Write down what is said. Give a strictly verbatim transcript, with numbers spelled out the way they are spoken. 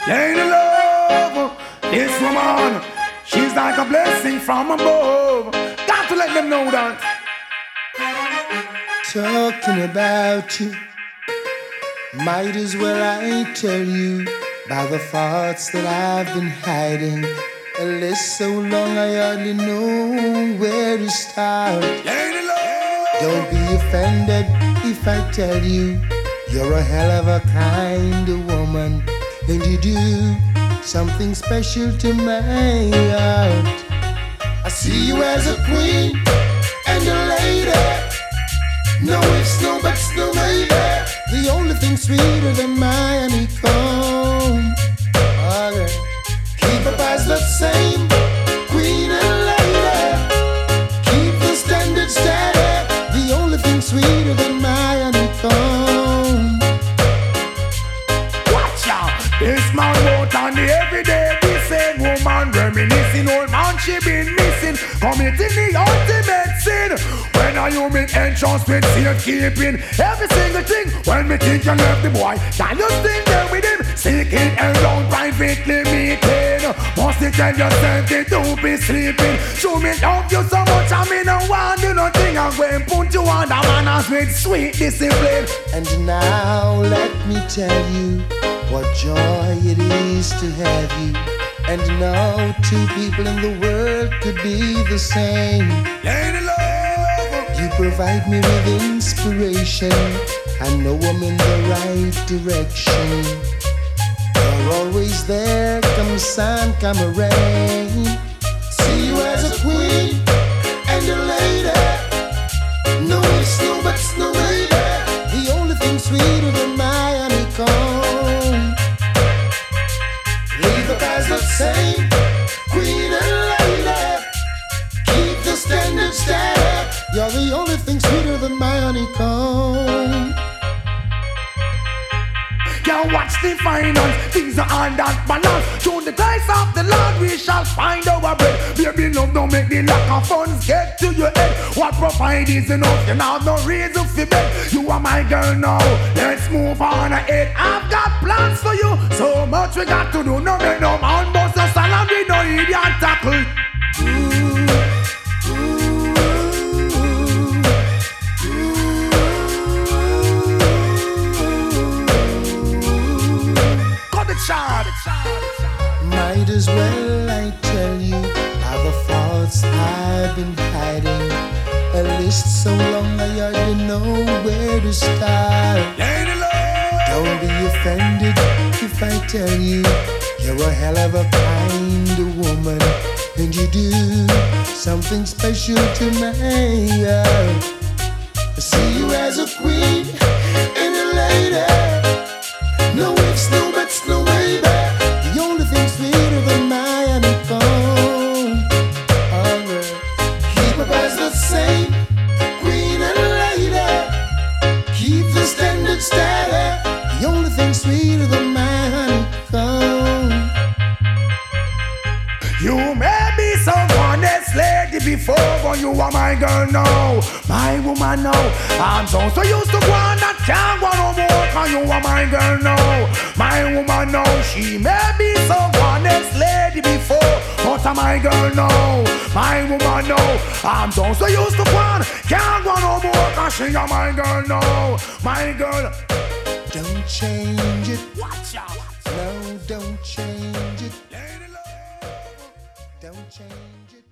Lady love, this woman, she's like a blessing from above. Got to let them know that. Talking about you, might as well I tell you about the thoughts that I've been hiding. A list so long I hardly know where to start. Lady love, don't be offended if I tell you you're a hell of a kind of woman, and you do something special to my heart. I see you as a queen and a lady. No ifs, no buts, no maybe. The only thing sweeter than my honeycomb. Oh, girl. Keep up as the same, queen and lady. Keep the standard steady. The only thing sweeter than my honeycomb. watch out. This man wrote on the everyday. This same woman reminiscing. Old man she been missing. Committing the ultimate sin. When are you make entrance with safekeeping? Every single thing. When me think you left the boy, can you still there with him? Seeking around privately meeting. Must you tell yourself that don't be sleeping? Show me love you so much, I mean I want do nothing. I'm going to put you on the manners with sweet discipline. And now let me tell you what joy it is to have you. And no two people in the world could be the same. Lady love, you provide me with inspiration. I know I'm in the right direction. You're always there, come sun, come rain. See you as a queen and a lady. No ifs, no buts, no maybe. The only thing sweeter than my honeycomb. Leave up as the same, queen and lady. Keep the standard steady. You're the only thing sweeter than my honeycomb. Can't watch the finance, things are on that balance. Through the grace of the Lord we shall find our bread. Baby love don't make the lack of funds get to your head. What provide is enough, you have no reason for bed. You are my girl now, let's move on ahead. I've got plans for you, so much we got to do. No make no man bust your salary, no idiot tackle. Ooh. Might as well I tell you all the thoughts I've been hiding. A list so long I hardly know where to start. Don't be offended if I tell you you're a hell of a kind of woman, and you do something special to my heart. I see you as a queen and a lady. No ifs, no buts, no maybe. The only thing sweeter than my honeycomb. Oh, girl. Keep up as the same, queen and lady. Keep the standard steady. The only thing sweeter than my honeycomb. You may be someone that's lady before, but you are my girl now, my woman now. I'm so so used to one that can't go no more, cause you are my girl now, my woman now. She may be someone that's lady before, but I'm my girl now, my woman now. I'm so so used to one, can't go no more, cause she are my girl now, my girl. Don't change it. Watch out. No, don't change it. Lady love. Don't change it.